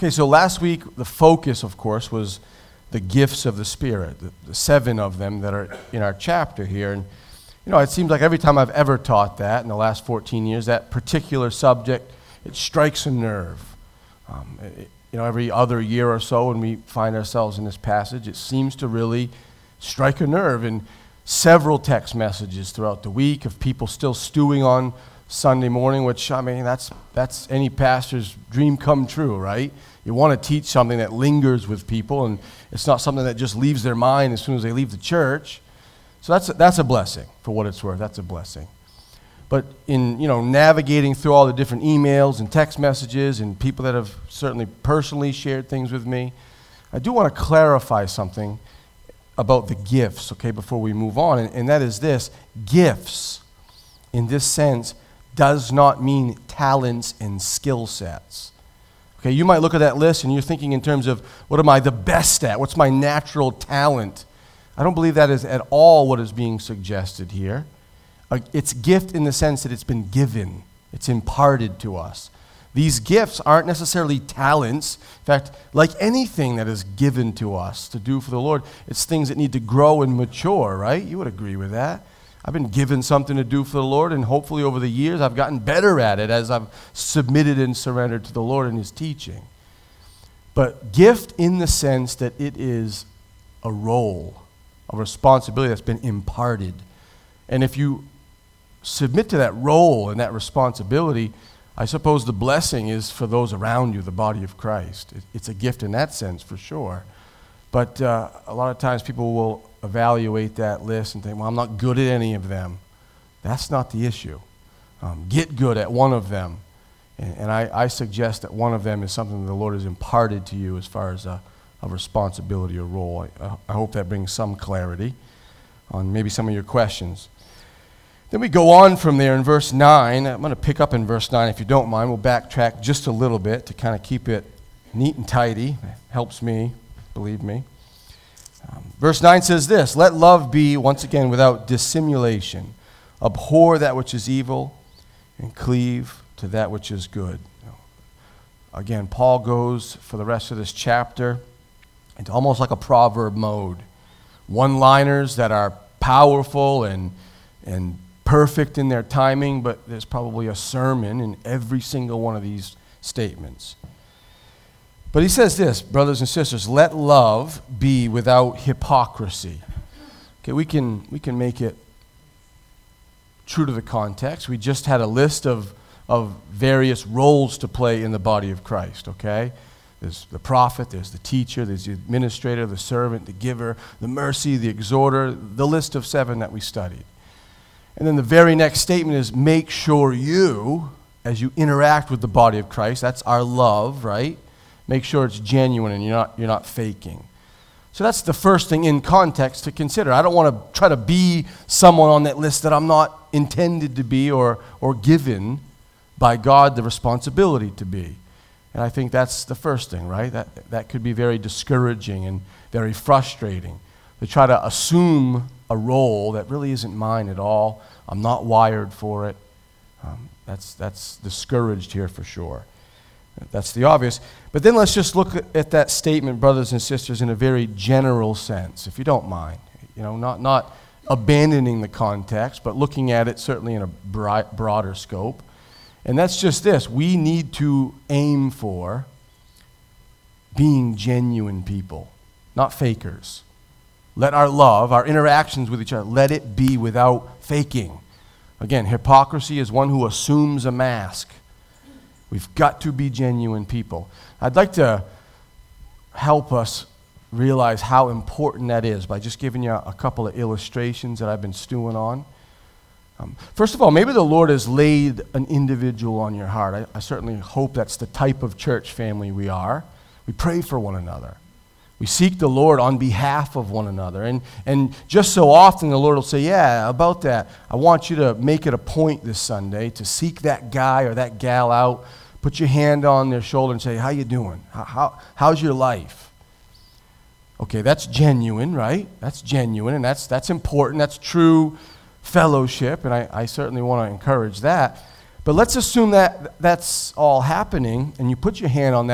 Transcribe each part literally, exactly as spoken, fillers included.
Okay, so last week, the focus, of course, was the gifts of the Spirit, the, the seven of them that are in our chapter here. And, you know, it seems like every time I've ever taught that in the last fourteen years, that particular subject, it strikes a nerve. Um, it, you know, every other year or so when we find ourselves in this passage, it seems to really strike a nerve. And several text messages throughout the week of people still stewing on Sunday morning, which, I mean, that's that's any pastor's dream come true, right? You want to teach something that lingers with people, and it's not something that just leaves their mind as soon as they leave the church. So that's a, that's a blessing, for what it's worth. That's a blessing. But in, you know, navigating through all the different emails and text messages and people that have certainly personally shared things with me, I do want to clarify something about the gifts, okay, before we move on, and, and that is this: gifts, in this sense, does not mean talents and skill sets. Okay, you might look at that list and you're thinking in terms of, what am I the best at? What's my natural talent? I don't believe that is at all what is being suggested here. Uh, it's gift in the sense that it's been given. It's imparted to us. These gifts aren't necessarily talents. In fact, like anything that is given to us to do for the Lord, it's things that need to grow and mature, right? You would agree with that. I've been given something to do for the Lord, and hopefully over the years I've gotten better at it as I've submitted and surrendered to the Lord and His teaching. But gift in the sense that it is a role, a responsibility that's been imparted. And if you submit to that role and that responsibility, I suppose the blessing is for those around you, the body of Christ. It's a gift in that sense, for sure. But uh, a lot of times people will evaluate that list and think, well, I'm not good at any of them. That's not the issue. Um, get good at one of them. And, and I, I suggest that one of them is something that the Lord has imparted to you as far as a, a responsibility or role. I, I hope that brings some clarity on maybe some of your questions. Then we go on from there in verse nine. I'm going to pick up in verse nine, if you don't mind. We'll backtrack just a little bit to kind of keep it neat and tidy. It helps me, believe me. Um, verse nine says this: let love be, once again, without dissimulation. Abhor that which is evil and cleave to that which is good. Again, Paul goes for the rest of this chapter into almost like a proverb mode. One-liners that are powerful and and perfect in their timing, but there's probably a sermon in every single one of these statements. But he says this, brothers and sisters: let love be without hypocrisy. Okay, we can we can make it true to the context. We just had a list of of various roles to play in the body of Christ, okay? There's the prophet, there's the teacher, there's the administrator, the servant, the giver, the mercy, the exhorter, the list of seven that we studied. And then the very next statement is, make sure you, as you interact with the body of Christ, that's our love, right? Make sure it's genuine and you're not you're not faking. So that's the first thing in context to consider. I don't want to try to be someone on that list that I'm not intended to be or or given by God the responsibility to be. And I think that's the first thing, right? That that could be very discouraging and very frustrating, to try to assume a role that really isn't mine at all. I'm not wired for it. Um, that's that's discouraged here for sure. That's the obvious. But then let's just look at that statement, brothers and sisters, in a very general sense, if you don't mind. You know, not not abandoning the context, but looking at it certainly in a broad, broader scope. And that's just this: we need to aim for being genuine people, not fakers. Let our love, our interactions with each other, let it be without faking. Again, hypocrisy is one who assumes a mask. We've got to be genuine people. I'd like to help us realize how important that is by just giving you a couple of illustrations that I've been stewing on. Um, first of all, maybe the Lord has laid an individual on your heart. I, I certainly hope that's the type of church family we are. We pray for one another. We seek the Lord on behalf of one another. And, and just so often the Lord will say, yeah, about that, I want you to make it a point this Sunday to seek that guy or that gal out, put your hand on their shoulder and say, how you doing? How, how, how's your life? Okay, that's genuine, right? That's genuine, and that's that's important. That's true fellowship, and I, I certainly want to encourage that. But let's assume that that's all happening, and you put your hand on that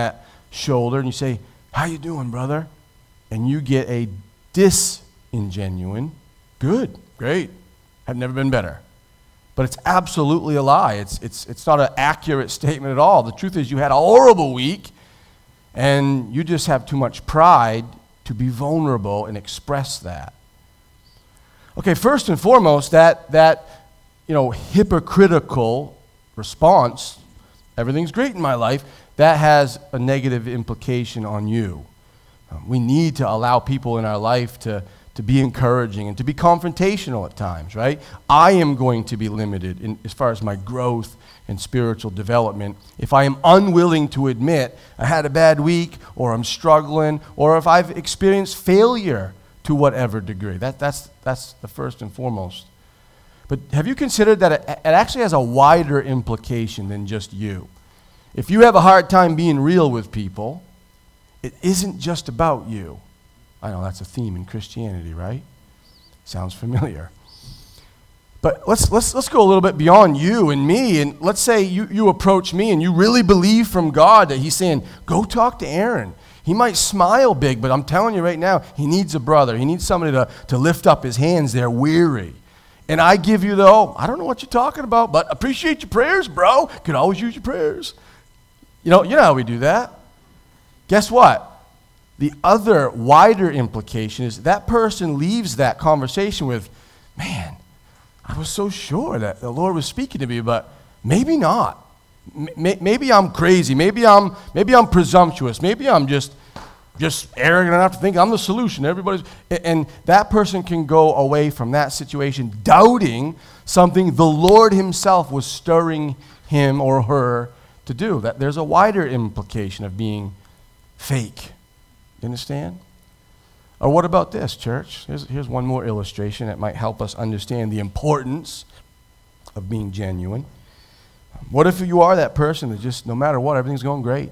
shoulder and you say, how you doing, brother? And you get a disingenuine, good, great, have never been better. But it's absolutely a lie. It's, it's, it's not an accurate statement at all. The truth is you had a horrible week and you just have too much pride to be vulnerable and express that. Okay, first and foremost, that, that you know, hypocritical response, everything's great in my life, that has a negative implication on you. Um, we need to allow people in our life to, to be encouraging and to be confrontational at times, right? I am going to be limited in, as far as my growth and spiritual development if I am unwilling to admit I had a bad week or I'm struggling or if I've experienced failure to whatever degree. That, that's, that's the first and foremost. But have you considered that it, it actually has a wider implication than just you? If you have a hard time being real with people, it isn't just about you. I know that's a theme in Christianity, right? Sounds familiar. But let's let's let's go a little bit beyond you and me, and let's say you, you approach me and you really believe from God that he's saying, go talk to Aaron. He might smile big, but I'm telling you right now, he needs a brother. He needs somebody to, to lift up his hands. They're weary. And I give you the, oh, I don't know what you're talking about, but appreciate your prayers, bro. Could always use your prayers. You know, you know how we do that. Guess what? The other wider implication is that person leaves that conversation with, man, I was so sure that the Lord was speaking to me, but maybe not. M- maybe I'm crazy. Maybe I'm maybe I'm presumptuous. Maybe I'm just just arrogant enough to think I'm the solution. Everybody's and that person can go away from that situation doubting something the Lord himself was stirring him or her to do. That there's a wider implication of being fake. You understand? Or what about this, church? Here's, here's one more illustration that might help us understand the importance of being genuine. What if you are that person that just, no matter what, everything's going great?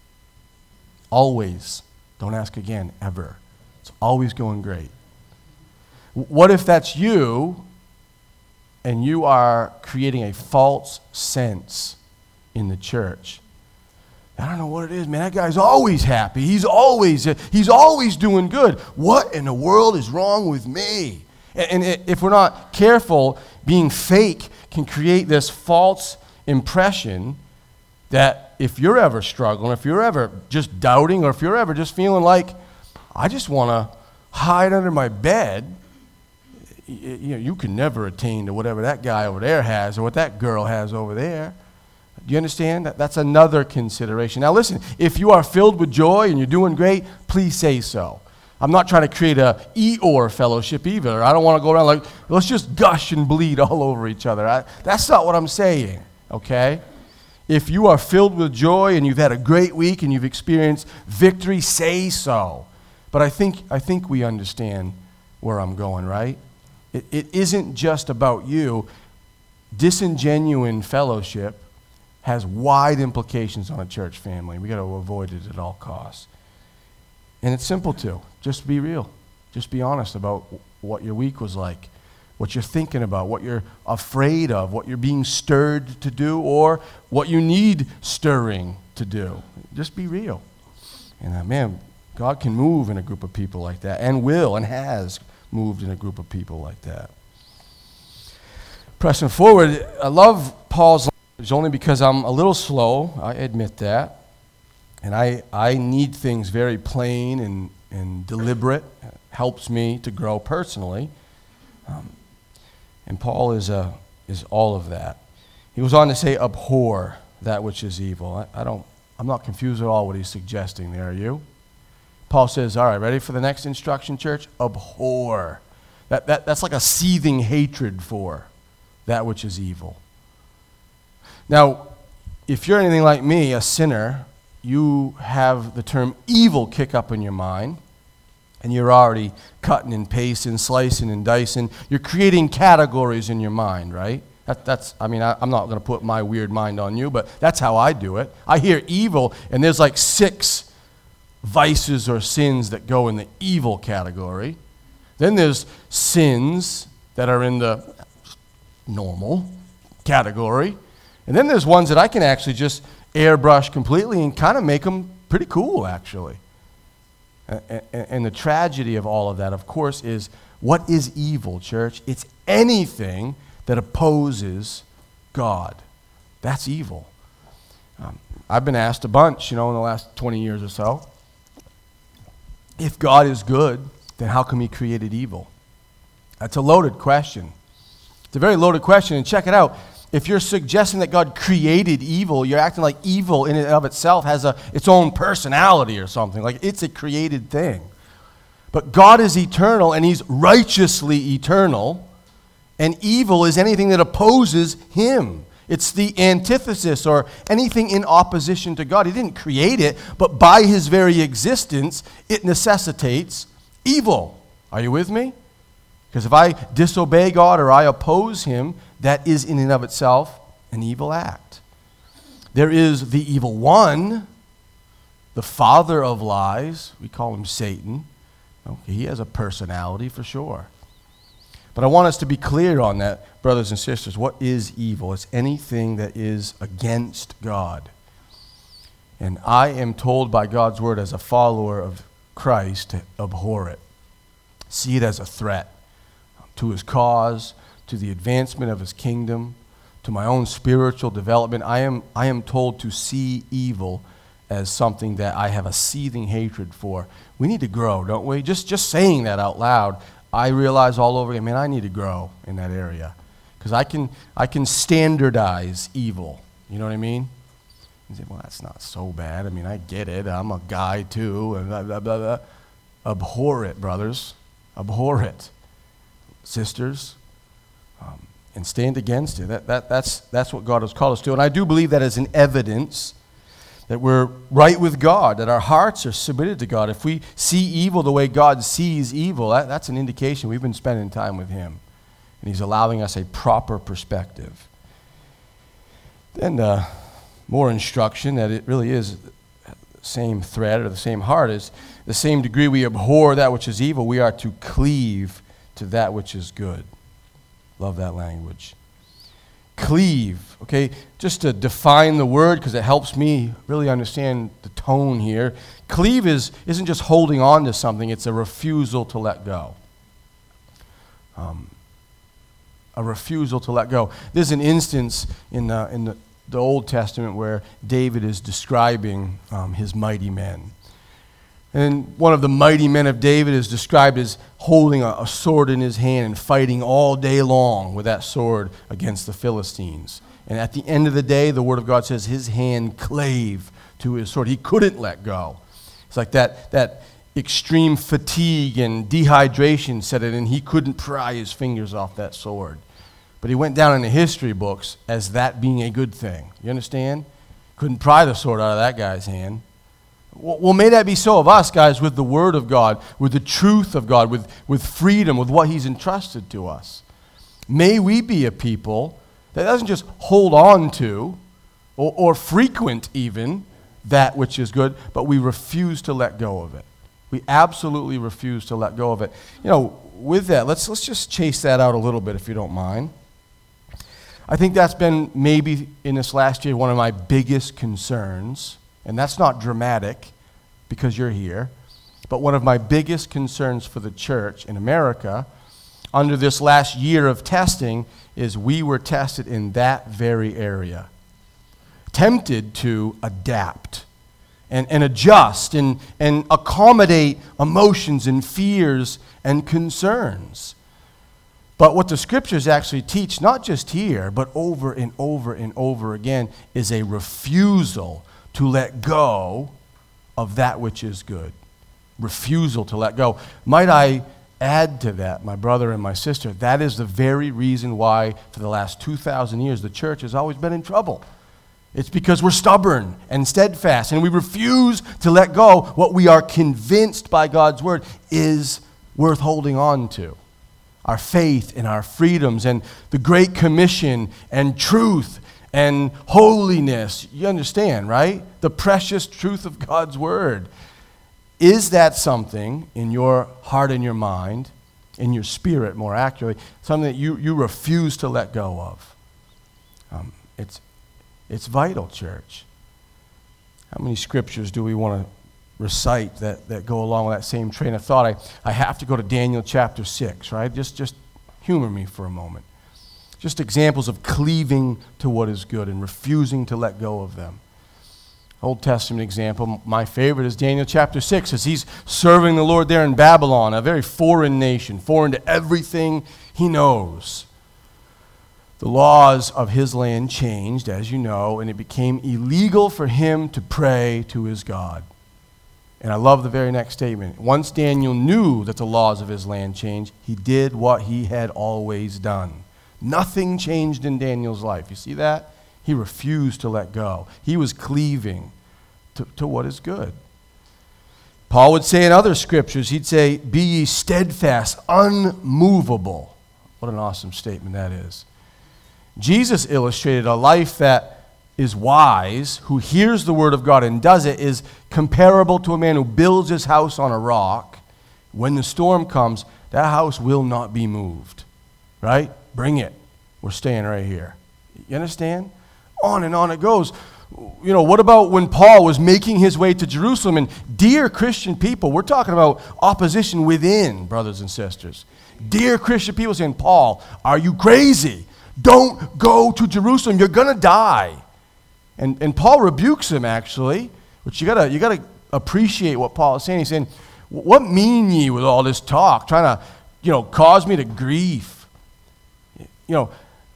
Always. Don't ask again, ever. It's always going great. What if that's you and you are creating a false sense in the church? I don't know what it is, man. That guy's always happy. He's always he's always doing good. What in the world is wrong with me? And, and if we're not careful, being fake can create this false impression that if you're ever struggling, if you're ever just doubting, or if you're ever just feeling like, I just want to hide under my bed, you, you know, you can never attain to whatever that guy over there has or what that girl has over there. Do you understand? That that's another consideration. Now listen, if you are filled with joy and you're doing great, please say so. I'm not trying to create a Eeyore fellowship either. I don't want to go around like, let's just gush and bleed all over each other. I, that's not what I'm saying, okay? If you are filled with joy and you've had a great week and you've experienced victory, say so. But I think I think we understand where I'm going, right? It, it isn't just about you. Disingenuine fellowship has wide implications on a church family. We got to avoid it at all costs. And it's simple too. Just be real. Just be honest about what your week was like, what you're thinking about, what you're afraid of, what you're being stirred to do, or what you need stirring to do. Just be real. And uh, man, God can move in a group of people like that, and will and has moved in a group of people like that. Pressing forward, I love Paul's language only because I'm a little slow, I admit that. And I, I need things very plain and, and deliberate. It helps me to grow personally. Um, and Paul is a, is all of that. He goes on to say, abhor that which is evil. I, I don't, I'm not confused at all what he's suggesting there, are you? Paul says, all right, ready for the next instruction, church? Abhor. That, that, that's like a seething hatred for that which is evil. Now, if you're anything like me, a sinner, you have the term evil kick up in your mind, and you're already cutting and pasting, slicing and dicing. You're creating categories in your mind, right? That, that's, I mean, I, I'm not going to put my weird mind on you, but that's how I do it. I hear evil, and there's like six vices or sins that go in the evil category. Then there's sins that are in the normal category. And then there's ones that I can actually just airbrush completely and kind of make them pretty cool, actually. And, and the tragedy of all of that, of course, is what is evil, church? It's anything that opposes God. That's evil. Um, I've been asked a bunch, you know, in the last twenty years or so, if God is good, then how come he created evil? That's a loaded question. It's a very loaded question, and check it out. If you're suggesting that God created evil, you're acting like evil in and of itself has a its own personality or something, like it's a created thing. But God is eternal, and he's righteously eternal, and evil is anything that opposes him. It's the antithesis or anything in opposition to God. He didn't create it, but by his very existence, it necessitates evil. Are you with me? Because if I disobey God or I oppose him, that is in and of itself an evil act. There is the evil one, the father of lies. We call him Satan. Okay, he has a personality for sure. But I want us to be clear on that, brothers and sisters. What is evil? It's anything that is against God. And I am told by God's word as a follower of Christ to abhor it. See it as a threat to his cause, to the advancement of his kingdom, to my own spiritual development. I am, I am told to see evil as something that I have a seething hatred for. We need to grow, don't we? Just, just saying that out loud, I realize all over again, man, I need to grow in that area. Because I can, I can standardize evil. You know what I mean? You say, well, that's not so bad. I mean, I get it. I'm a guy too. And blah, blah, blah, blah. Abhor it, brothers. Abhor it. Sisters. Um, and stand against it. That, that, that's, that's what God has called us to. And I do believe that as an evidence that we're right with God, that our hearts are submitted to God. If we see evil the way God sees evil, that, that's an indication we've been spending time with him. And he's allowing us a proper perspective. Then uh, more instruction that it really is the same thread or the same heart is the same degree we abhor that which is evil, we are to cleave to that which is good. Love that language. Cleave, okay? Just to define the word, because it helps me really understand the tone here. Cleave is, isn't just holding on to something, it's a refusal to let go. Um, a refusal to let go. There's an instance in the, in the, the Old Testament where David is describing um, his mighty men. And one of the mighty men of David is described as holding a, a sword in his hand and fighting all day long with that sword against the Philistines. And at the end of the day, the Word of God says his hand clave to his sword. He couldn't let go. It's like that, that extreme fatigue and dehydration set in, and he couldn't pry his fingers off that sword. But he went down in the history books as that being a good thing. You understand? Couldn't pry the sword out of that guy's hand. Well, may that be so of us, guys, with the Word of God, with the truth of God, with, with freedom, with what he's entrusted to us. May we be a people that doesn't just hold on to or, or frequent even that which is good, but we refuse to let go of it. We absolutely refuse to let go of it. You know, with that, let's, let's just chase that out a little bit if you don't mind. I think that's been maybe in this last year one of my biggest concerns. And that's not dramatic because you're here, but one of my biggest concerns for the church in America under this last year of testing is we were tested in that very area. Tempted to adapt and, and adjust and, and accommodate emotions and fears and concerns. But what the scriptures actually teach, not just here, but over and over and over again, is a refusal to let go of that which is good. Refusal to let go. Might I add to that, my brother and my sister, that is the very reason why for the last two thousand years the church has always been in trouble. It's because we're stubborn and steadfast and we refuse to let go what we are convinced by God's word is worth holding on to. Our faith and our freedoms and the Great Commission and truth and holiness. You understand, right? The precious truth of God's word. Is that something in your heart and your mind, in your spirit more accurately, something that you, you refuse to let go of? Um, it's, it's vital, church. How many scriptures do we want to recite that, that go along with that same train of thought? I, I have to go to Daniel chapter six, right? Just, just humor me for a moment. Just examples of cleaving to what is good and refusing to let go of them. Old Testament example, my favorite is Daniel chapter six, as he's serving the Lord there in Babylon, a very foreign nation, foreign to everything he knows. The laws of his land changed, as you know, and it became illegal for him to pray to his God. And I love the very next statement. Once Daniel knew that the laws of his land changed, he did what he had always done. Nothing changed in Daniel's life. You see that? He refused to let go. He was cleaving to, to what is good. Paul would say in other scriptures, he'd say, be ye steadfast, unmovable. What an awesome statement that is. Jesus illustrated a life that is wise, who hears the word of God and does it, is comparable to a man who builds his house on a rock. When the storm comes, that house will not be moved. Right? Bring it. We're staying right here. You understand? On and on it goes. You know, what about when Paul was making his way to Jerusalem? And dear Christian people, we're talking about opposition within, brothers and sisters. Dear Christian people saying, Paul, are you crazy? Don't go to Jerusalem. You're going to die. And and Paul rebukes him, actually, which you gotta you gotta appreciate what Paul is saying. He's saying, what mean ye with all this talk, trying to, you know, cause me to grief? You know,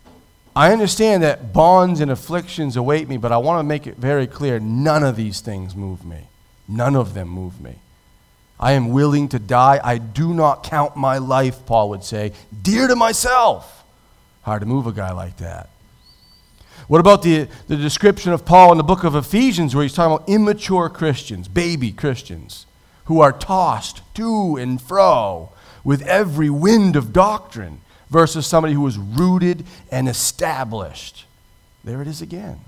I understand that bonds and afflictions await me, but I want to make it very clear, none of these things move me. None of them move me. I am willing to die. I do not count my life, Paul would say, dear to myself. Hard to move a guy like that. What about the, the description of Paul in the book of Ephesians, where he's talking about immature Christians, baby Christians, who are tossed to and fro with every wind of doctrine, versus somebody who is rooted and established. There it is again.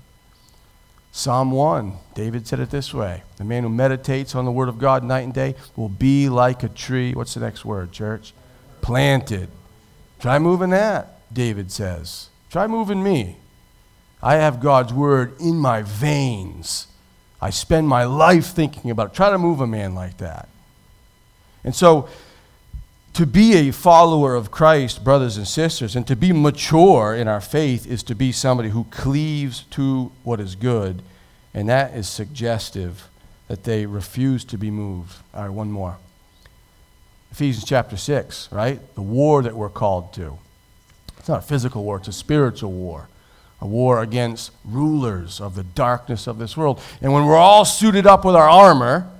Psalm one, David said it this way, the man who meditates on the word of God night and day will be like a tree. What's the next word, church? Planted. Try moving that, David says. Try moving me. I have God's word in my veins. I spend my life thinking about it. Try to move a man like that. And so, to be a follower of Christ, brothers and sisters, and to be mature in our faith is to be somebody who cleaves to what is good, and that is suggestive that they refuse to be moved. All right, one more. Ephesians chapter six, right? The war that we're called to. It's not a physical war, it's a spiritual war. A war against rulers of the darkness of this world. And when we're all suited up with our armor,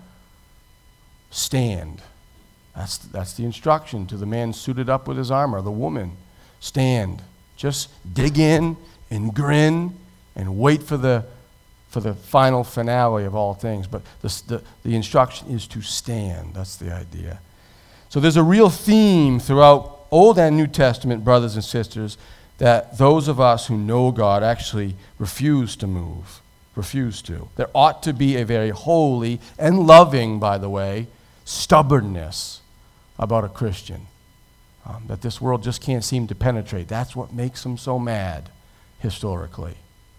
stand. That's, that's the instruction to the man suited up with his armor, the woman. Stand. Just dig in and grin and wait for the, for the final finale of all things. But the, the, the instruction is to stand. That's the idea. So there's a real theme throughout Old and New Testament, brothers and sisters, that those of us who know God actually refuse to move, refuse to. There ought to be a very holy and loving, by the way, stubbornness about a Christian um, that this world just can't seem to penetrate. That's what makes them so mad historically.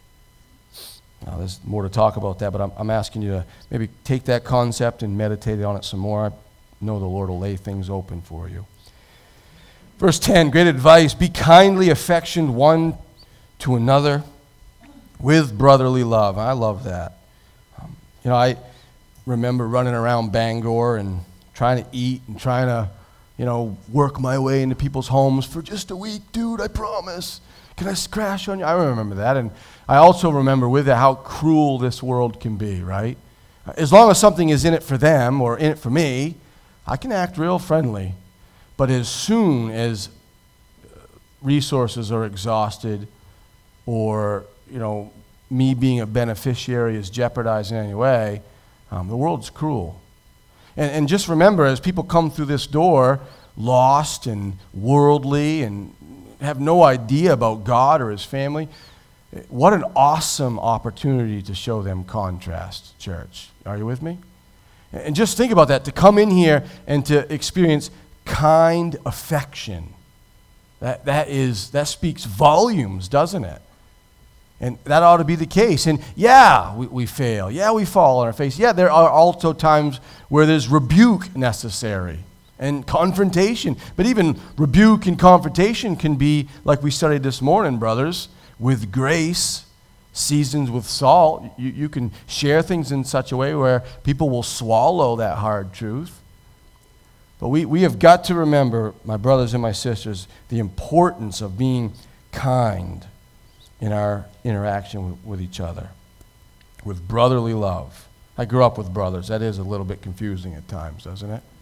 Now, there's more to talk about that, but I'm, I'm asking you to maybe take that concept and meditate on it some more. I know the Lord will lay things open for you. Verse ten, great advice, be kindly affectioned one to another with brotherly love. I love that. Um, you know, I remember running around Bangor and trying to eat and trying to, you know, work my way into people's homes for just a week. Dude, I promise. Can I crash on you? I remember that. And I also remember with it how cruel this world can be, right? As long as something is in it for them or in it for me, I can act real friendly. But as soon as resources are exhausted or, you know, me being a beneficiary is jeopardized in any way, um, the world's cruel. And, and just remember, as people come through this door lost and worldly and have no idea about God or his family, what an awesome opportunity to show them contrast, church. Are you with me? And just think about that, to come in here and to experience kind affection. That that is that speaks volumes, doesn't it? And that ought to be the case. And yeah, we, we fail. Yeah, we fall on our face. Yeah, there are also times where there's rebuke necessary and confrontation. But even rebuke and confrontation can be, like we studied this morning, brothers, with grace, seasoned with salt. You, you can share things in such a way where people will swallow that hard truth. But we, we have got to remember, my brothers and my sisters, the importance of being kind in our interaction with, with each other, with brotherly love. I grew up with brothers. That is a little bit confusing at times, doesn't it?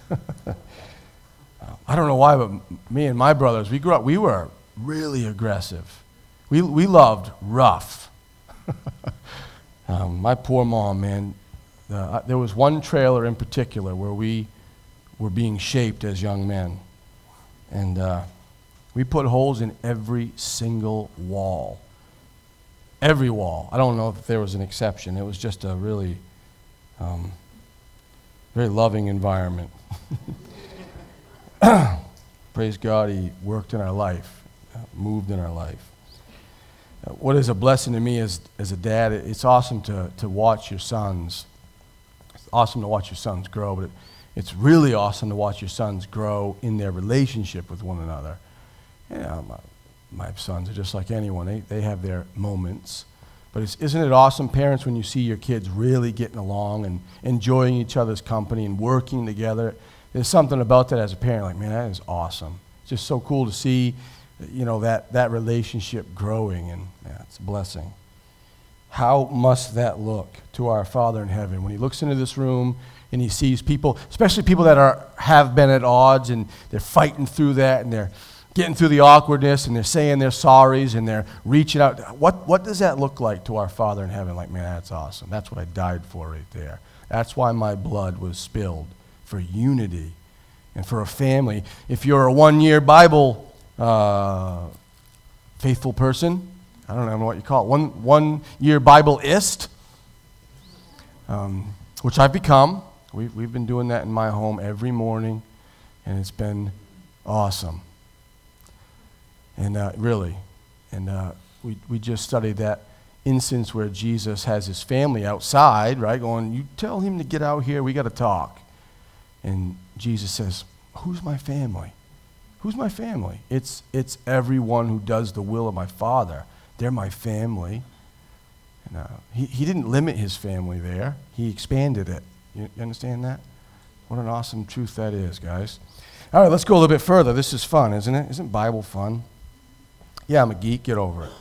I don't know why, but me and my brothers, we grew up, we were really aggressive. We we loved rough. um, my poor mom, man. Uh, there was one trailer in particular where we were being shaped as young men. And uh, we put holes in every single wall. Every wall. I don't know if there was an exception. It was just a really um, very loving environment. Praise God, He worked in our life, uh, moved in our life. Uh, what is a blessing to me as, as a dad, it, it's awesome to, to watch your sons. It's awesome to watch your sons grow, but it, it's really awesome to watch your sons grow in their relationship with one another. You know, my, my sons are just like anyone. They, they have their moments. But it's, isn't it awesome, parents, when you see your kids really getting along and enjoying each other's company and working together? There's something about that as a parent, like, man, that is awesome. It's just so cool to see, you know, that, that relationship growing, and yeah, it's a blessing. How must that look to our Father in heaven when He looks into this room and He sees people, especially people that are have been at odds and they're fighting through that and they're getting through the awkwardness and they're saying their sorries and they're reaching out. What, what does that look like to our Father in heaven? Like, man, that's awesome. That's what I died for right there. That's why my blood was spilled, for unity and for a family. If you're a one-year Bible uh, faithful person, I don't know what you call it, one, one-year Bible-ist, um, which I've become. We've, we've been doing that in my home every morning, and it's been awesome. And uh, really, and uh, we, we just studied that instance where Jesus has his family outside, right, going, you tell him to get out here, we got to talk. And Jesus says, who's my family? Who's my family? It's it's everyone who does the will of my Father. They're my family. And, uh, he, he didn't limit his family there. He expanded it. You, you understand that? What an awesome truth that is, guys. All right, let's go a little bit further. This is fun, isn't it? Isn't Bible fun? Yeah, I'm a geek. Get over it.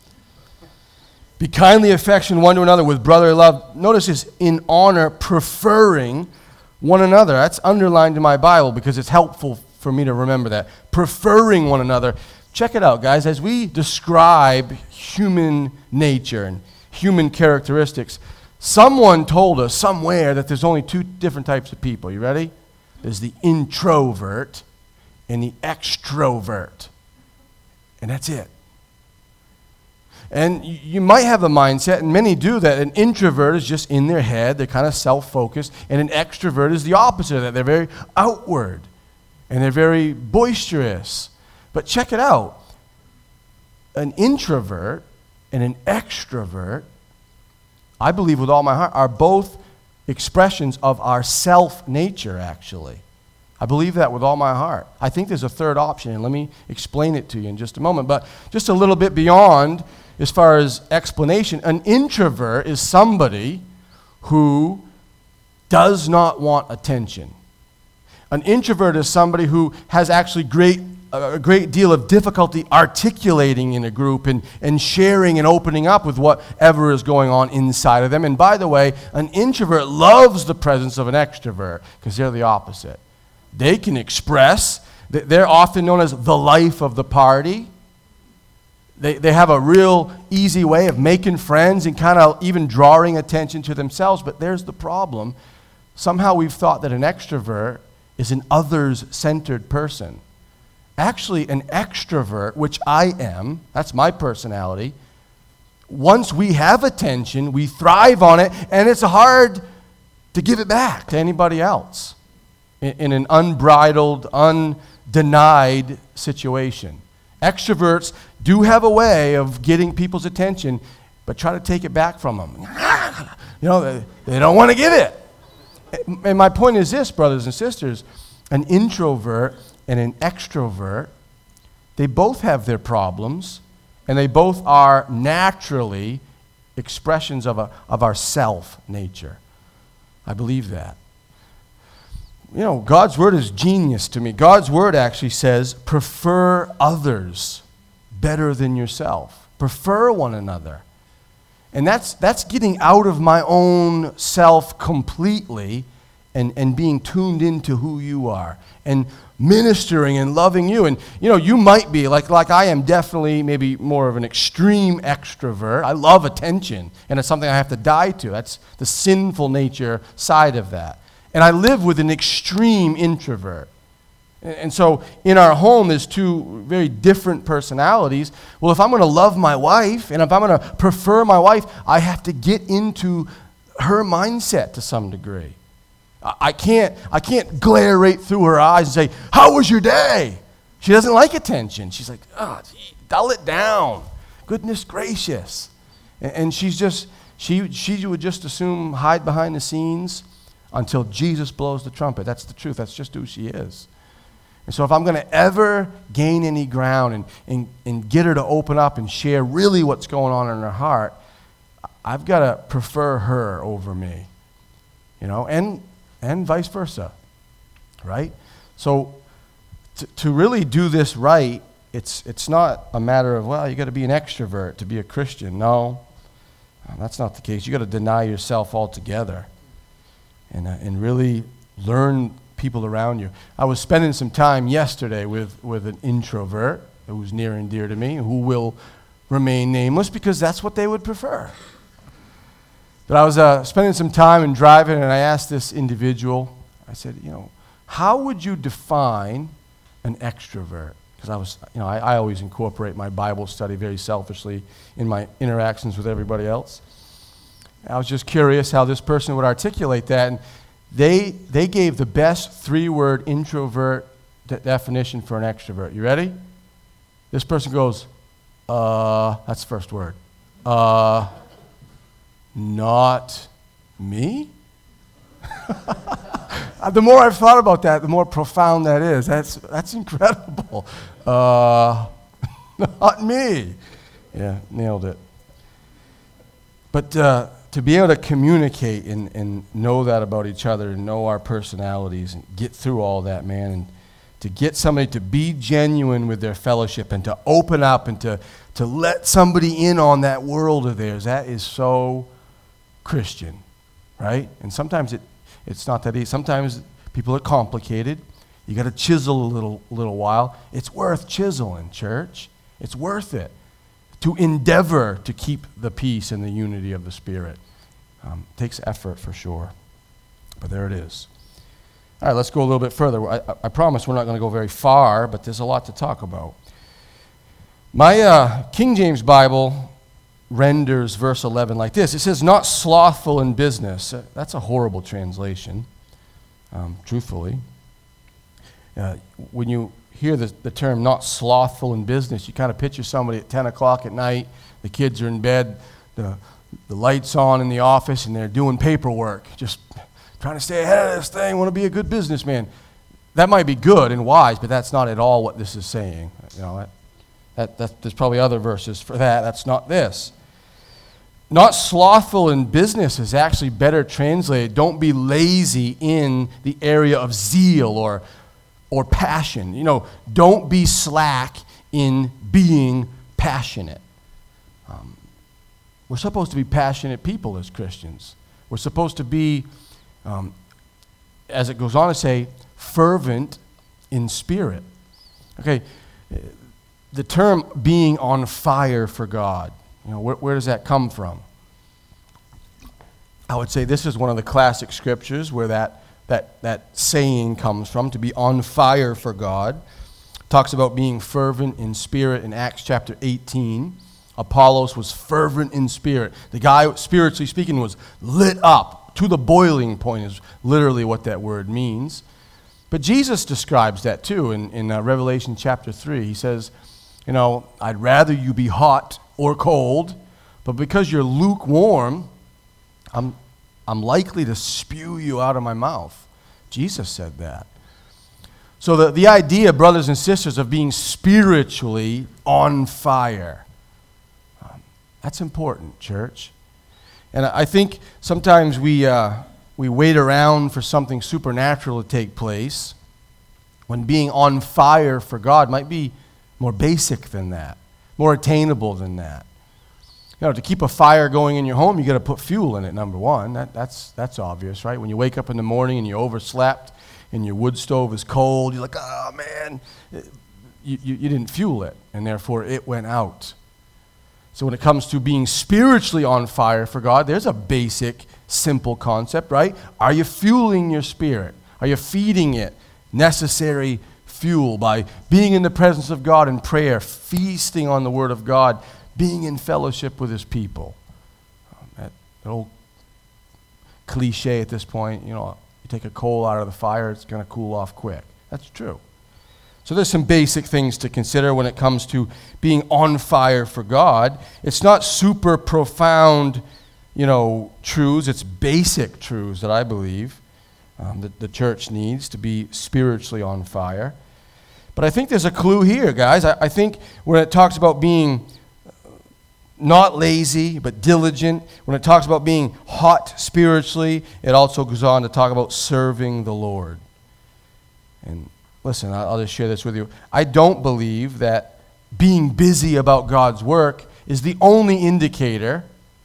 Be kindly affectioned one to another with brotherly love. Notice this, in honor, preferring one another. That's underlined in my Bible because it's helpful for me to remember that. Preferring one another. Check it out, guys. As we describe human nature and human characteristics, someone told us somewhere that there's only two different types of people. You ready? There's the introvert and the extrovert. And that's it. And you might have the mindset, and many do, that an introvert is just in their head, they're kind of self-focused, and an extrovert is the opposite of that. They're very outward, and they're very boisterous. But check it out. An introvert and an extrovert, I believe with all my heart, are both expressions of our self-nature, actually. I believe that with all my heart. I think there's a third option, and let me explain it to you in just a moment. But just a little bit beyond, as far as explanation, an introvert is somebody who does not want attention. An introvert is somebody who has actually great, a great deal of difficulty articulating in a group and, and sharing and opening up with whatever is going on inside of them. And by the way, an introvert loves the presence of an extrovert because they're the opposite. They can express, they're often known as the life of the party. They, they have a real easy way of making friends and kind of even drawing attention to themselves. But there's the problem. Somehow we've thought that an extrovert is an others-centered person. Actually, an extrovert, which I am, that's my personality, once we have attention, we thrive on it, and it's hard to give it back to anybody else in, in an unbridled, undenied situation. Extroverts do have a way of getting people's attention, but try to take it back from them. You know, they, they don't want to give it. And my point is this, brothers and sisters, an introvert and an extrovert, they both have their problems, and they both are naturally expressions of, a, of our self nature. I believe that. You know, God's word is genius to me. God's word actually says, prefer others better than yourself. Prefer one another. And that's that's getting out of my own self completely and, and being tuned into who you are and ministering and loving you. And, you know, you might be, like, like I am definitely maybe more of an extreme extrovert. I love attention, and it's something I have to die to. That's the sinful nature side of that. And I live with an extreme introvert. And so in our home, there's two very different personalities. Well, if I'm going to love my wife, and if I'm going to prefer my wife, I have to get into her mindset to some degree. I can't, I can't glare right through her eyes and say, how was your day? She doesn't like attention. She's like, oh, gee, dull it down. Goodness gracious. And, and she's just, she, she would just assume hide behind the scenes until Jesus blows the trumpet. That's the truth. That's just who she is. And so if I'm going to ever gain any ground and, and, and get her to open up and share really what's going on in her heart, I've got to prefer her over me. You know, and and vice versa, right? So to, to really do this right, it's it's not a matter of, well, you got to be an extrovert to be a Christian. No, that's not the case. You got to deny yourself altogether. And, uh, and really learn people around you. I was spending some time yesterday with, with an introvert who's near and dear to me, who will remain nameless because that's what they would prefer. But I was uh, spending some time and driving, and I asked this individual, I said, you know, how would you define an extrovert? Because I was, you know, I, I always incorporate my Bible study very selfishly in my interactions with everybody else. I was just curious how this person would articulate that, and they they gave the best three-word introvert de- definition for an extrovert. You ready? This person goes, uh, that's the first word. Uh, not me? The more I've thought about that, the more profound that is. That's that's incredible. Uh, not me. Yeah, nailed it. But uh, to be able to communicate and, and know that about each other and know our personalities and get through all that, man, and to get somebody to be genuine with their fellowship and to open up and to, to let somebody in on that world of theirs, that is so Christian, right? And sometimes it it's not that easy. Sometimes people are complicated. You got to chisel a little little while. It's worth chiseling, church. It's worth it to endeavor to keep the peace and the unity of the Spirit. Um, takes effort for sure, but there it is. All right, let's go a little bit further. I, I promise we're not going to go very far, but there's a lot to talk about. My uh, King James Bible renders verse eleven like this. It says, not slothful in business. Uh, that's a horrible translation, um, truthfully. Uh, when you hear the, the term not slothful in business, you kind of picture somebody at ten o'clock at night, the kids are in bed, the, the light's on in the office, and they're doing paperwork, just trying to stay ahead of this thing, want to be a good businessman. That might be good and wise, but that's not at all what this is saying. You know, that, that, that, there's probably other verses for that. That's not this. Not slothful in business is actually better translated. Don't be lazy in the area of zeal or or passion. You know, don't be slack in being passionate. Um, we're supposed to be passionate people as Christians. We're supposed to be, um, as it goes on to say, fervent in spirit. Okay, the term being on fire for God, you know, where, where does that come from? I would say this is one of the classic scriptures where that That, that saying comes from, to be on fire for God. Talks about being fervent in spirit in Acts chapter eighteen. Apollos was fervent in spirit. The guy, spiritually speaking, was lit up to the boiling point is literally what that word means. But Jesus describes that too in, in uh, Revelation chapter three. He says, You know, I'd rather you be hot or cold, but because you're lukewarm, I'm, I'm likely to spew you out of my mouth. Jesus said that. So the, the idea, brothers and sisters, of being spiritually on fire, um, that's important, church. And I think sometimes we, uh, we wait around for something supernatural to take place, when being on fire for God might be more basic than that, more attainable than that. You know, to keep a fire going in your home, you got to put fuel in it, number one. That, that's, that's obvious, right? When you wake up in the morning and you overslept and your wood stove is cold, you're like, oh, man, you, you, you didn't fuel it, and therefore it went out. So when it comes to being spiritually on fire for God, there's a basic, simple concept, right? Are you fueling your spirit? Are you feeding it necessary fuel by being in the presence of God in prayer, feasting on the Word of God, being in fellowship with His people? Um, that, that old cliche at this point, you know, you take a coal out of the fire, it's going to cool off quick. That's true. So there's some basic things to consider when it comes to being on fire for God. It's not super profound, you know, truths. It's basic truths that I believe um, that the church needs to be spiritually on fire. But I think there's a clue here, guys. I, I think when it talks about being not lazy, but diligent, when it talks about being hot spiritually, it also goes on to talk about serving the Lord. And listen, I'll just share this with you. I don't believe that being busy about God's work is the only indicator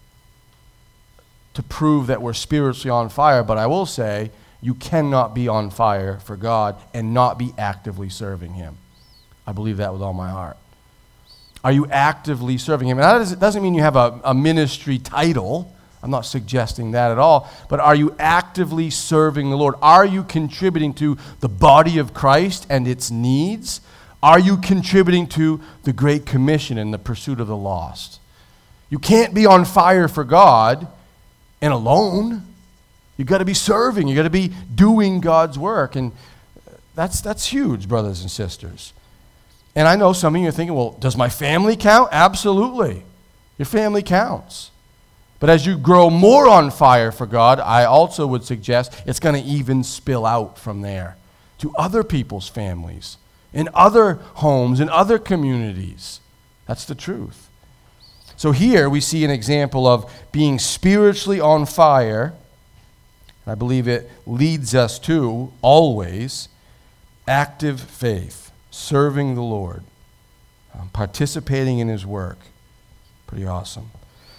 to prove that we're spiritually on fire, but I will say you cannot be on fire for God and not be actively serving Him. I believe that with all my heart. Are you actively serving Him? And that doesn't mean you have a, a ministry title. I'm not suggesting that at all. But are you actively serving the Lord? Are you contributing to the body of Christ and its needs? Are you contributing to the Great Commission and the pursuit of the lost? You can't be on fire for God and alone. You've got to be serving. You've got to be doing God's work. And that's, that's huge, brothers and sisters. And I know some of you are thinking, well, does my family count? Absolutely. Your family counts. But as you grow more on fire for God, I also would suggest it's going to even spill out from there to other people's families, in other homes, in other communities. That's the truth. So here we see an example of being spiritually on fire. I believe it leads us to, always, active faith, serving the Lord, um, participating in His work. Pretty awesome.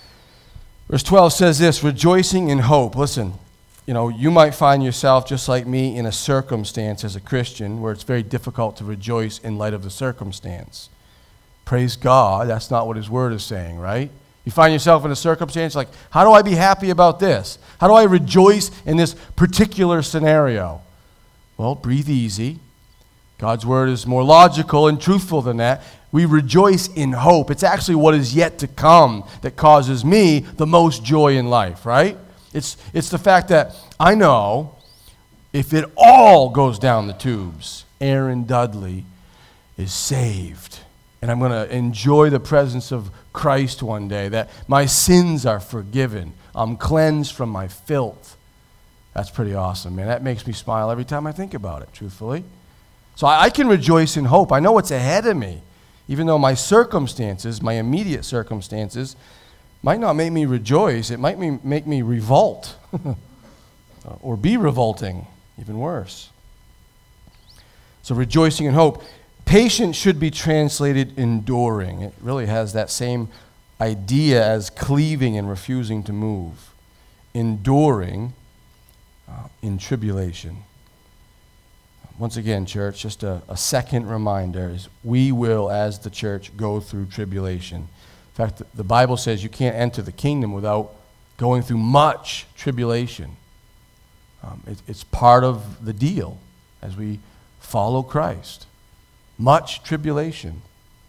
Verse twelve says this, rejoicing in hope. Listen, you know, you might find yourself, just like me, in a circumstance as a Christian where it's very difficult to rejoice in light of the circumstance. Praise God, that's not what His Word is saying, right? You find yourself in a circumstance like, how do I be happy about this? How do I rejoice in this particular scenario? Well, breathe easy. God's Word is more logical and truthful than that. We rejoice in hope. It's actually what is yet to come that causes me the most joy in life, right? It's, it's the fact that I know if it all goes down the tubes, Aaron Dudley is saved. And I'm going to enjoy the presence of Christ one day, that my sins are forgiven. I'm cleansed from my filth. That's pretty awesome, man. That makes me smile every time I think about it, truthfully. So I, I can rejoice in hope. I know what's ahead of me, even though my circumstances, my immediate circumstances, might not make me rejoice. It might me, make me revolt or be revolting, even worse. So rejoicing in hope. Patience should be translated enduring. It really has that same idea as cleaving and refusing to move. Enduring uh, in tribulation. Once again, church, just a, a second reminder is we will, as the church, go through tribulation. In fact, the Bible says you can't enter the kingdom without going through much tribulation. Um, it, it's part of the deal as we follow Christ. Much tribulation.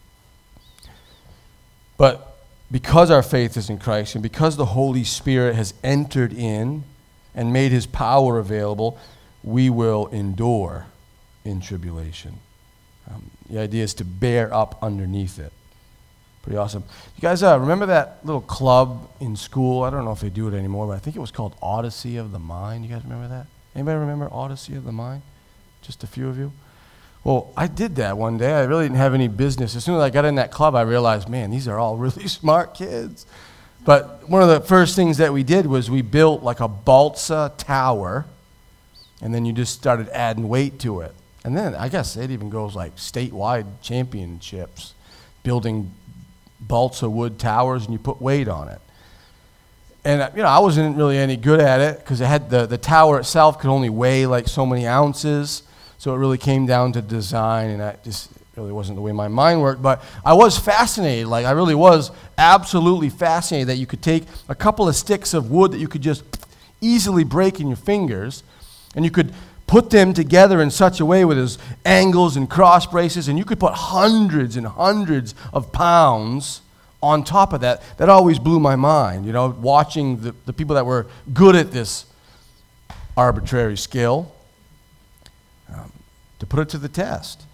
But because our faith is in Christ and because the Holy Spirit has entered in and made His power available, we will endure in tribulation. Um, The idea is to bear up underneath it. Pretty awesome. You guys uh, remember that little club in school? I don't know if they do it anymore, but I think it was called Odyssey of the Mind. You guys remember that? Anybody remember Odyssey of the Mind? Just a few of you? Well, I did that one day. I really didn't have any business. As soon as I got in that club, I realized, man, these are all really smart kids. But one of the first things that we did was we built like a balsa tower, and then you just started adding weight to it. And then I guess it even goes like statewide championships, building balsa wood towers, and you put weight on it. And you know, I wasn't really any good at it because it had the, the tower itself could only weigh like so many ounces. So it really came down to design, and that just really wasn't the way my mind worked. But I was fascinated, like I really was absolutely fascinated that you could take a couple of sticks of wood that you could just easily break in your fingers, and you could put them together in such a way with those angles and cross braces, and you could put hundreds and hundreds of pounds on top of that. That always blew my mind, you know, watching the, the people that were good at this arbitrary skill um, to put it to the test.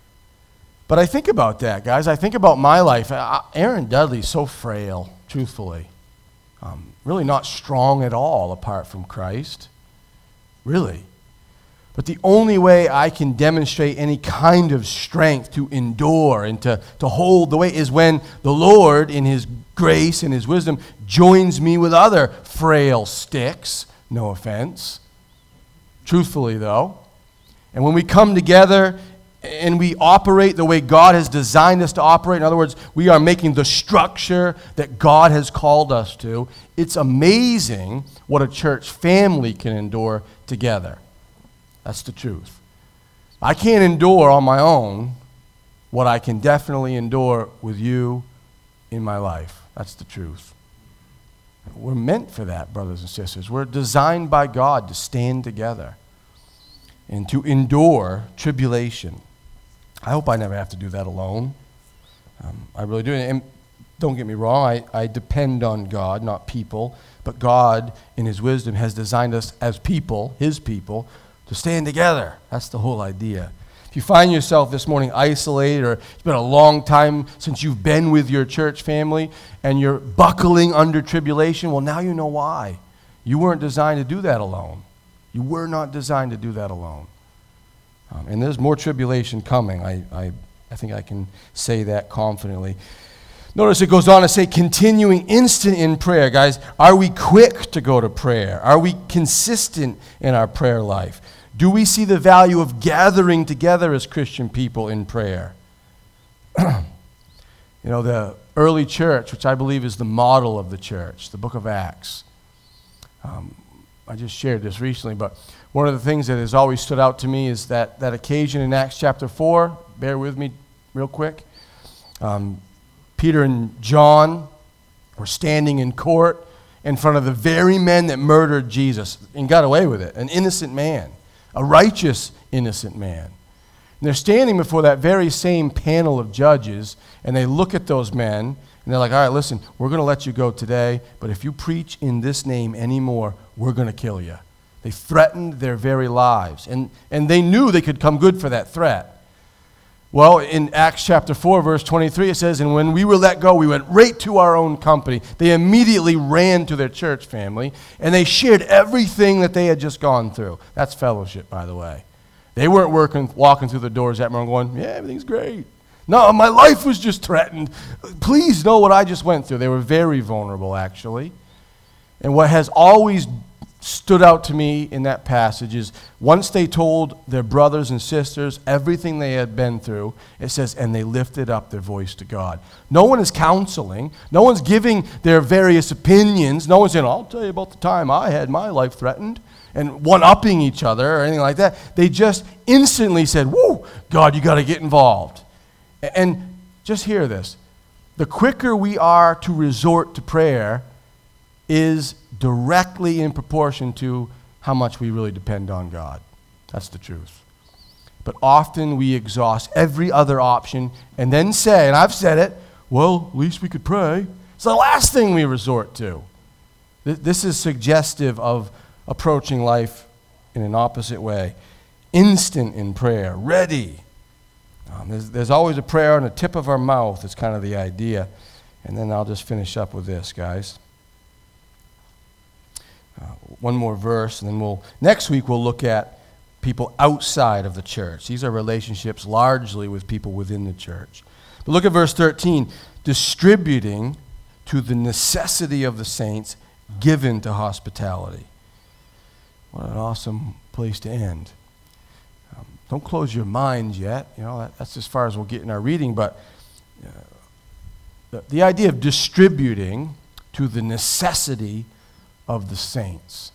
But I think about that, guys. I think about my life. I, Aaron Dudley's so frail, truthfully. Um, really not strong at all apart from Christ. Really. But the only way I can demonstrate any kind of strength to endure and to, to hold the weight is when the Lord, in His grace and His wisdom, joins me with other frail sticks. No offense. Truthfully, though. And when we come together and we operate the way God has designed us to operate, in other words, we are making the structure that God has called us to, it's amazing what a church family can endure together. That's the truth. I can't endure on my own what I can definitely endure with you in my life. That's the truth. We're meant for that, brothers and sisters. We're designed by God to stand together and to endure tribulation. I hope I never have to do that alone. Um, I really do. And don't get me wrong, I, I depend on God, not people. But God, in His wisdom, has designed us as people, His people, to stand together. That's the whole idea. If you find yourself this morning isolated, or it's been a long time since you've been with your church family, and you're buckling under tribulation, well, now you know why. You weren't designed to do that alone. You were not designed to do that alone. Um, and there's more tribulation coming. I, I, I think I can say that confidently. Notice it goes on to say, continuing instant in prayer. Guys, are we quick to go to prayer? Are we consistent in our prayer life? Do we see the value of gathering together as Christian people in prayer? You know, the early church, which I believe is the model of the church, the book of Acts. Um, I just shared this recently, but one of the things that has always stood out to me is that, that occasion in Acts chapter four. Bear with me real quick. Um, Peter and John were standing in court in front of the very men that murdered Jesus and got away with it, an innocent man. A righteous, innocent man. And they're standing before that very same panel of judges, and they look at those men, and they're like, all right, listen, we're going to let you go today, but if you preach in this name anymore, we're going to kill you. They threatened their very lives, and, and they knew they could come good for that threat. Well, in Acts chapter four, verse twenty-three, it says, and when we were let go, we went right to our own company. They immediately ran to their church family, and they shared everything that they had just gone through. That's fellowship, by the way. They weren't working, walking through the doors that morning going, yeah, everything's great. No, my life was just threatened. Please know what I just went through. They were very vulnerable, actually. And what has always stood out to me in that passage is once they told their brothers and sisters everything they had been through, it says, and they lifted up their voice to God. No one is counseling. No one's giving their various opinions. No one's saying, I'll tell you about the time I had my life threatened, and one-upping each other or anything like that. They just instantly said, whoa, God, you got to get involved. And just hear this. The quicker we are to resort to prayer is directly in proportion to how much we really depend on God. That's the truth. But often we exhaust every other option and then say, and I've said it, well, at least we could pray. It's the last thing we resort to. This is suggestive of approaching life in an opposite way. Instant in prayer, ready. Um, there's, there's always a prayer on the tip of our mouth. It's kind of the idea. And then I'll just finish up with this, guys. Uh, one more verse, and then we'll next week we'll look at people outside of the church. These are relationships largely with people within the church. But look at verse thirteen. Distributing to the necessity of the saints, given to hospitality. What an awesome place to end. Um, don't close your minds yet. You know, that, that's as far as we'll get in our reading, but uh, the, the idea of distributing to the necessity of the saints.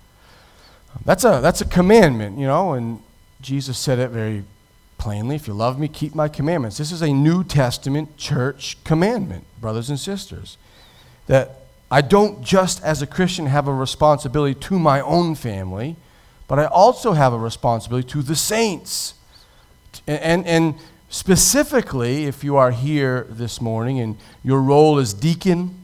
That's a that's a commandment, you know, and Jesus said it very plainly. If you love me, keep my commandments. This is a New Testament church commandment, brothers and sisters, that I don't just as a Christian have a responsibility to my own family, but I also have a responsibility to the saints. And, and, and specifically, if you are here this morning and your role as deacon,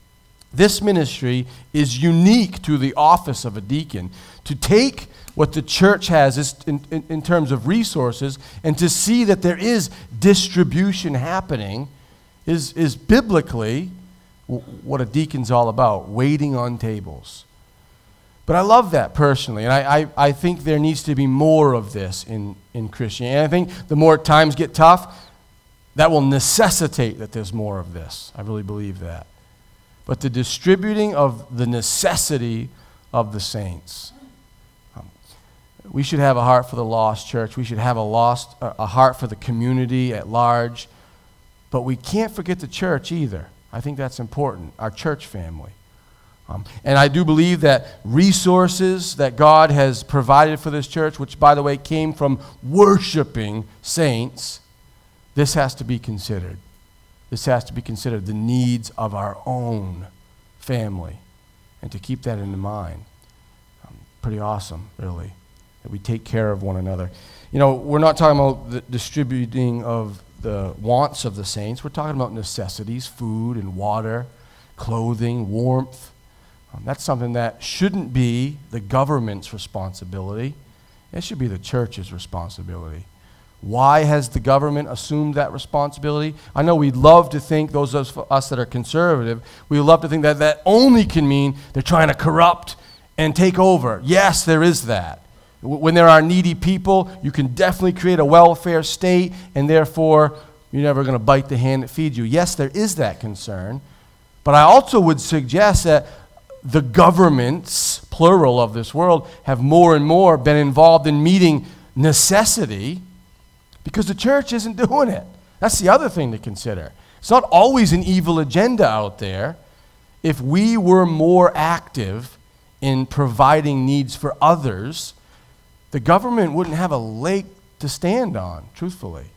this ministry is unique to the office of a deacon. To take what the church has is in, in, in terms of resources and to see that there is distribution happening is, is biblically w- what a deacon's all about, waiting on tables. But I love that personally, and I, I, I think there needs to be more of this in, in Christianity. And I think the more times get tough, that will necessitate that there's more of this. I really believe that. But the distributing of the necessity of the saints. Um, we should have a heart for the lost, church. We should have a lost a, a heart for the community at large. But we can't forget the church either. I think that's important, our church family. Um, and I do believe that resources that God has provided for this church, which, by the way, came from worshiping saints, this has to be considered. This has to be considered the needs of our own family, and to keep that in mind. Um, pretty awesome, really, that we take care of one another. You know, we're not talking about the distributing of the wants of the saints. We're talking about necessities, food and water, clothing, warmth. Um, that's something that shouldn't be the government's responsibility. It should be the church's responsibility. Why has the government assumed that responsibility? I know we'd love to think, those of us that are conservative, we love to think that that only can mean they're trying to corrupt and take over. Yes, there is that. When there are needy people, you can definitely create a welfare state, and therefore you're never going to bite the hand that feeds you. Yes, there is that concern. But I also would suggest that the governments, plural, of this world have more and more been involved in meeting necessity, because the church isn't doing it. That's the other thing to consider. It's not always an evil agenda out there. If we were more active in providing needs for others, the government wouldn't have a leg to stand on, truthfully.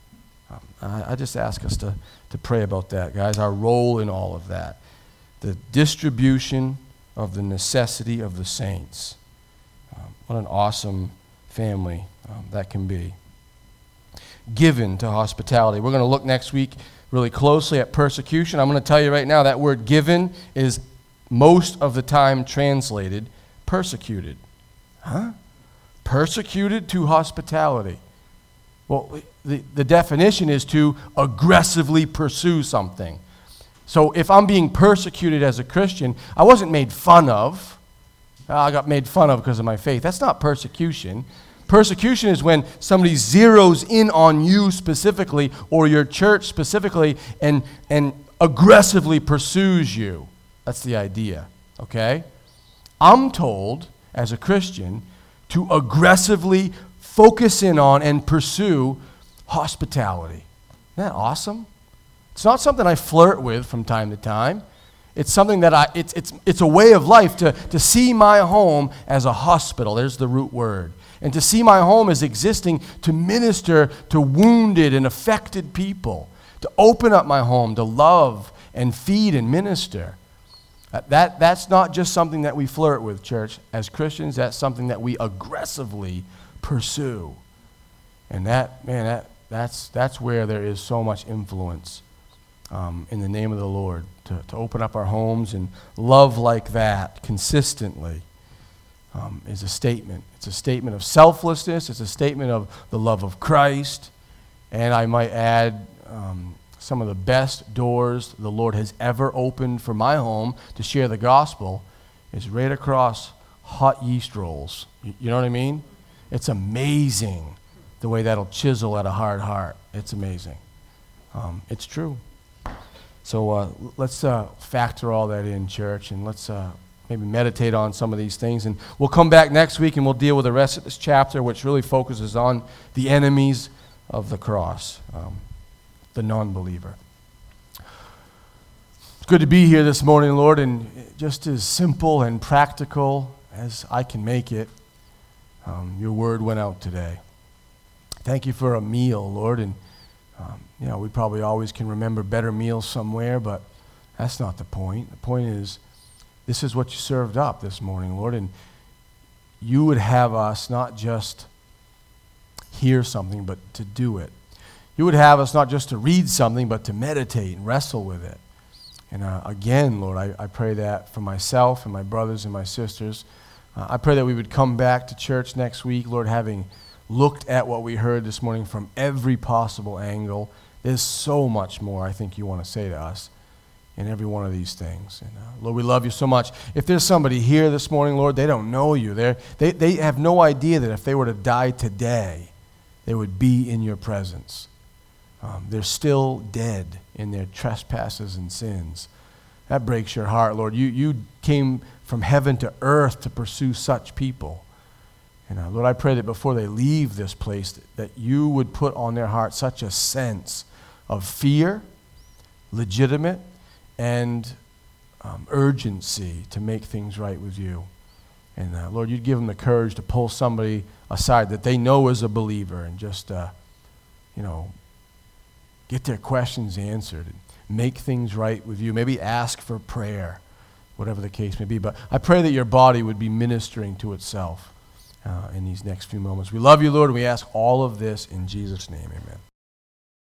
Um, I, I just ask us to, to pray about that, guys, our role in all of that. The distribution of the necessity of the saints. Um, what an awesome family um, that can be. Given to hospitality. We're going to look next week really closely at persecution. I'm going to tell you right now that word given is most of the time translated persecuted. Huh? Persecuted to hospitality. Well, the, the definition is to aggressively pursue something. So if I'm being persecuted as a Christian, I wasn't made fun of. I got made fun of because of my faith. That's not persecution. Persecution is when somebody zeroes in on you specifically or your church specifically and, and aggressively pursues you. That's the idea, okay? I'm told, as a Christian, to aggressively focus in on and pursue hospitality. Isn't that awesome? It's not something I flirt with from time to time. It's something that I, it's, it's, it's a way of life to, to see my home as a hospital. There's the root word. And to see my home as existing to minister to wounded and affected people, to open up my home, to love and feed and minister. That, that's not just something that we flirt with, church. As Christians, that's something that we aggressively pursue. And that, man, that, that's, that's where there is so much influence um, in the name of the Lord, to, to open up our homes and love like that consistently. Um, is a statement. It's a statement of selflessness. It's a statement of the love of Christ. And I might add, um, some of the best doors the Lord has ever opened for my home to share the gospel is right across hot yeast rolls. You, you know what I mean? It's amazing the way that'll chisel at a hard heart. It's amazing. Um, it's true. So uh, let's uh, factor all that in, church, and let's uh, maybe meditate on some of these things. And we'll come back next week and we'll deal with the rest of this chapter, which really focuses on the enemies of the cross, um, the non-believer. It's good to be here this morning, Lord, and just as simple and practical as I can make it, um, your word went out today. Thank you for a meal, Lord, and um, you know, we probably always can remember better meals somewhere, but that's not the point. The point is, this is what you served up this morning, Lord, and you would have us not just hear something, but to do it. You would have us not just to read something, but to meditate and wrestle with it. And uh, again, Lord, I, I pray that for myself and my brothers and my sisters. Uh, I pray that we would come back to church next week, Lord, having looked at what we heard this morning from every possible angle. There's so much more I think you want to say to us in every one of these things. And uh, Lord, we love you so much. If there's somebody here this morning, Lord, they don't know you. They're, they they have no idea that if they were to die today, they would be in your presence. Um, they're still dead in their trespasses and sins. That breaks your heart, Lord. You, you came from heaven to earth to pursue such people. And uh, Lord, I pray that before they leave this place, that, that you would put on their heart such a sense of fear, legitimate, and um, urgency to make things right with you. And uh, Lord, you'd give them the courage to pull somebody aside that they know is a believer and just, uh, you know, get their questions answered and make things right with you. Maybe ask for prayer, whatever the case may be. But I pray that your body would be ministering to itself uh, in these next few moments. We love you, Lord, and we ask all of this in Jesus' name. Amen.